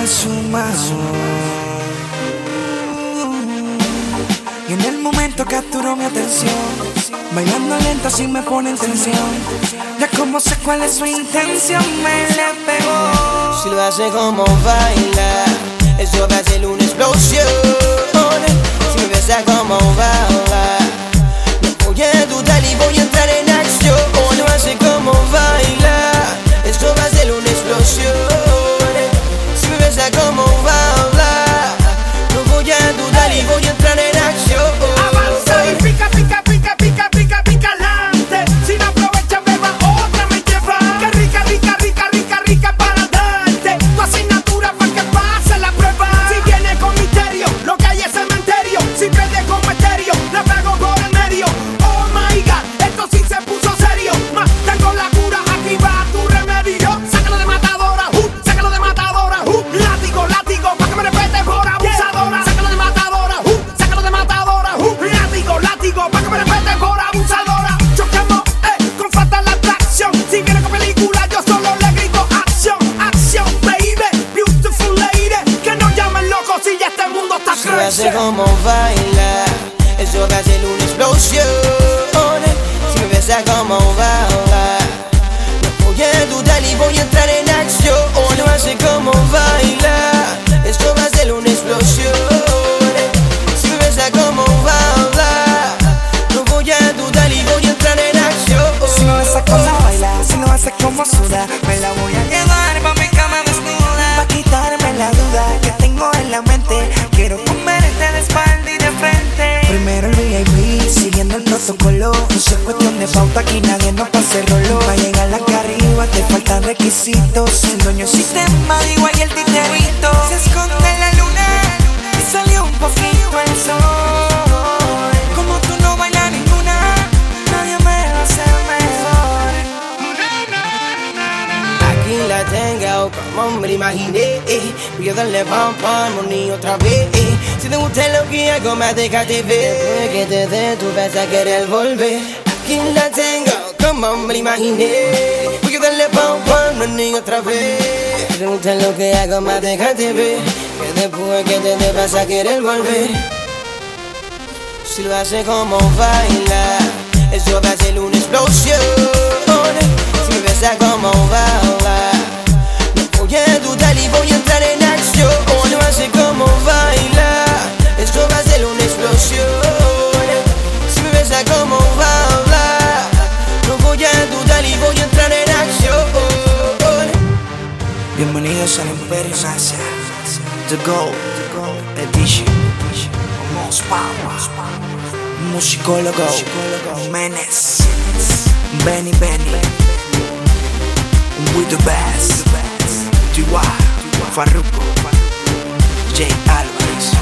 su mano. Y en el momento capturó mi atención, bailando lento así me pone en tensión. Ya como sé cuál es su intención, me le pegó. Si lo hace como baila, eso va a ser una explosión. Si me besa como baila, no voy a dudar y voy a entrar en acción. Lo hace como baila, eso va a ser una explosión. Si me besa como baila, no voy a dudar y voy a entrar en acción. Avanza y pica, pica, pica, pica, pica, pica adelante. Sin aprovechar, beba, otra me lleva. Que rica, rica, rica, rica, rica para darte tu asignatura para que pase la prueba. Si viene con misterio, lo que hay es cementerio. Si pierde como estéreo, la pego por el medio. Oh my God, esto sí se puso serio. Más tengo la cura, aquí va tu remedio. Sácalo de matadora, sácalo de matadora. Látigo, látigo, pa' que me respete por abusadora. Sácalo de matadora, sácalo de matadora. Látigo, látigo, pa' que me respete por abusadora. Choquemos, con fatal atracción. Si viene con película, yo solo le grito acción, acción, baby, beautiful lady. Que no llamen locos si ya este mundo está Si lo hace crazy. como baila, eso va a ser una explosión. Si me besa como baila, no voy a dudar y voy a entrar en acción. Lo hace como baila, eso va a ser una explosión. Si me besa como baila, no voy a dudar y voy a entrar en acción. Si lo hace como baila, si lo hace como suda, me la voy a llevar pa' mi cama desnuda. Pa' quitarme la duda que tengo en la mente, quiero comerte de espalda y de frente. Primero el VIP, siguiendo el protocolo. No es cuestión de pauta, aquí nadie nos pase rolo. Pa' llegar acá arriba te faltan requisitos. El dueño del sistema, igual y el titerito. Se esconde la luna y salió un poquito el sol. Como tú no bailas ninguna, nadie me va a hacer mejor. Aquí la tengo como me la imaginé. Voy a darle pam pam money otra vez. Si te gusta lo que hago, más déjate ver. Después que te dé, tú vas a querer volver. Aquí la tengo como me la imaginé. Voy a darle pam pam money otra vez. Si te gusta lo que hago, más déjate ver. Que después que te dé, vas a querer volver. Si lo hace como baila, eso va a ser una explosión. Si me besa como baila, no voy a dudar y voy a entrar en acción. Lo hace como baila, eso va a ser una explosión. Si me besa como baila, no voy a dudar y voy a entrar en acción. Bienvenidos al Imperio NASA, The Gold Edition. Most Power, musicólogo Menes, Benny, We the Best, Tiwa, Farruko, J. Alvarez.